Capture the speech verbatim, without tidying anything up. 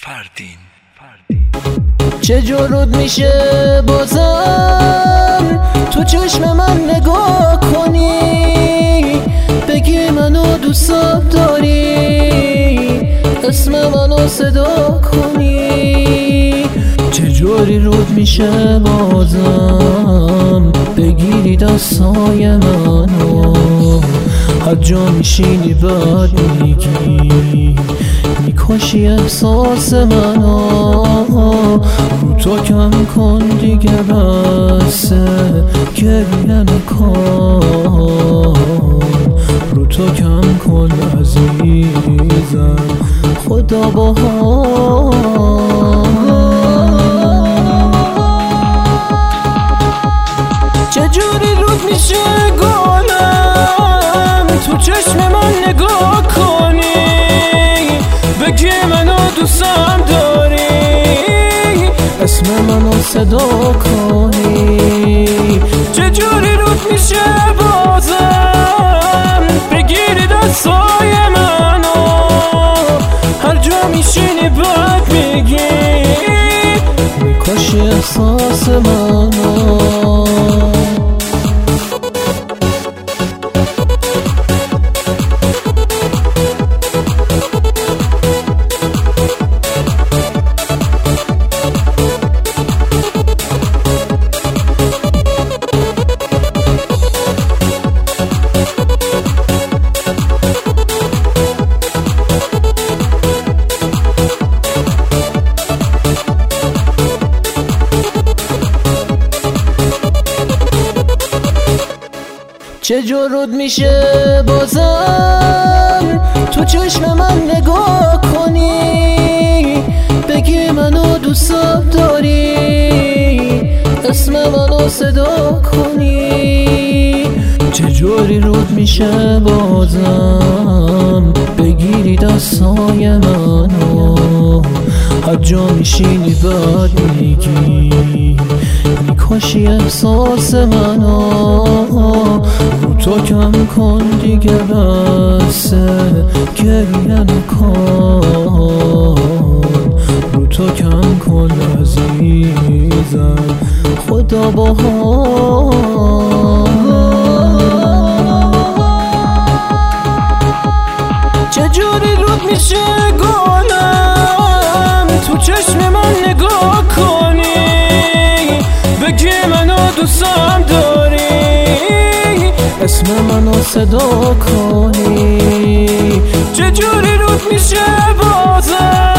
فردین. چه جورت میشه بازم تو چشم من نگاه کنی، بگی منو دوست داری، اسم منو صدا کنی. چه جوری رود میشه بازم بگیری دستای منو، هر جا میشینی بعد میگی میکشی احساس منو. رو تو کم کن دیگه بسه گریه نکن، رو تو کم کن عزیزم خدا باها. چجوری رود میشه گلم تو چشم من نگاه کنی، بگی منو دوستم داری، اسم منو صدا کنی. چجوری رود میشه بازم بگیری دستای منو، هر جا میشینی بعد میگی میکشی احساس منو. چه جورت میشه بازم تو چشم من نگاه کنی، بگی منو دوست داری، اسم منو صدا کنی. چه جوری رود میشه بازم بگیری دستای منو، هر جا میشینی بعد میگی میکشی احساس منو. رو تو کم کن دیگه بسه گریه نکن، رو تو کم کن عزیزم خدا باها. چجوری رود میشه گلم تو چشم من نگاه کنی، بگی منو دوستم داری، اسم منو صدا کنی. چجوری رود میشه بازم